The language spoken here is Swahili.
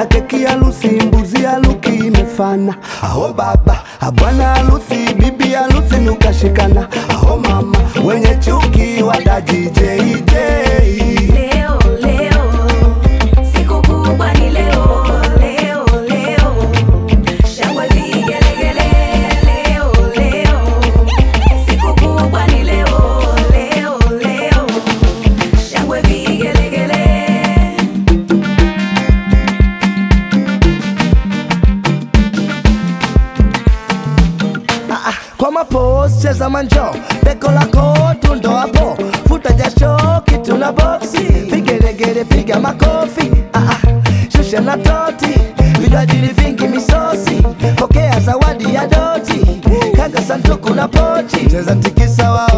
na keki harusi, mbuzi haruki imefana. Aho baba, bwana harusi, bibi harusi nukashikana. Aho mama, wenye chuki wadaji JJ. Leo, leo, siku kubwa ni leo. Leo, leo, shangwe vigelegele. Leo, leo, siku kubwa ni leo. Leo, leo, shangwe vigelegele. Kwa mapos cheza manjo, deko lako tundo hapo, futa jasho kitu na boxi, vigelegele piga makofi. Shusha na toti, vinywaji vingi misosi, pokea zawadi ya doti, kanga sanduku na pochi, cheza tikisa wa